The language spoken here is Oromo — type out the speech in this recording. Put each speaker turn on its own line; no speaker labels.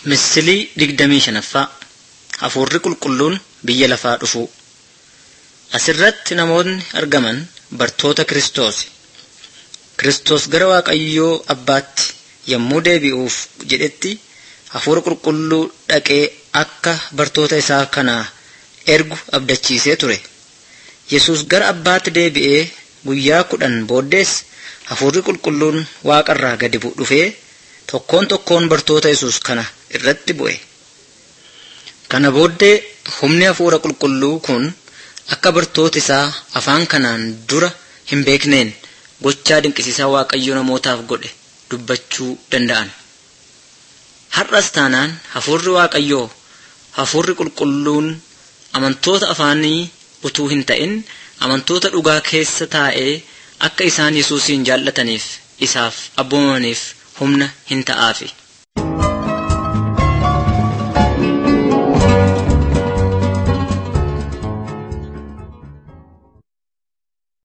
Misilii 25ffaa Hafuurri Qulqulluun biyya lafaa dhufu. Asirratti namoonni argaman bartoota Kiristoos. Kiristoos gara Waaqayyoo Abbaatti yommuu deebi'uuf jedhetti Hafuura Qulqulluu dhaqee akka bartoota isaa kana ergu abdachiisee ture. Yesuus gara Abbaatti deebi'ee guyyaa 10 booddees Hafuurri Qulqulluun Waaqarraa gadi dhufee tokkoon bartoota Yesuus kana irratti bu'e. Kana booddee humni Hafuura Qulqulluu kun akka bartoota isaa afaan kanaan dura hin beekneen gochaa dinqisiisaa Waaqayyo namootaaf godhe dubbachuu danda'an. Har'as taanaan Hafuurri Waaqayyoo Hafuurri Qulqulluun amantoota afaanii utuu hin ta'in amantoota dhugaa keessa taa'ee akka isaan Yesuusin jaallataniif isaaf abboomaniif humna hin ta'aafi.